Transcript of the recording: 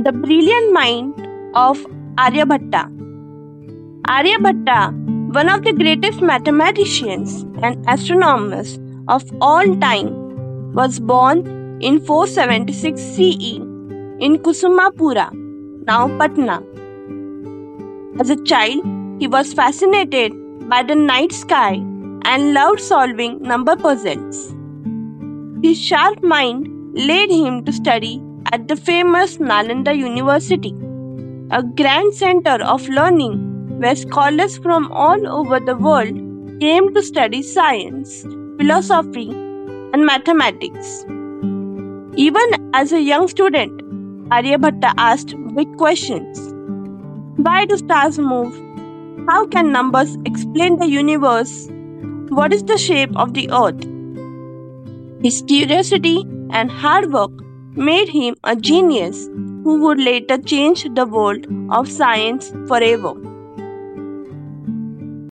The brilliant mind of Aryabhatta. Aryabhatta, one of the greatest mathematicians and astronomers of all time, was born in 476 CE in Kusumapura, now Patna. As a child, he was fascinated by the night sky and loved solving number puzzles. His sharp mind led him to study at the famous Nalanda University, a grand center of learning where scholars from all over the world came to study science, philosophy, and mathematics. Even as a young student, Aryabhatta asked big questions. Why do stars move? How can numbers explain the universe? What is the shape of the earth? His curiosity and hard work made him a genius who would later change the world of science forever.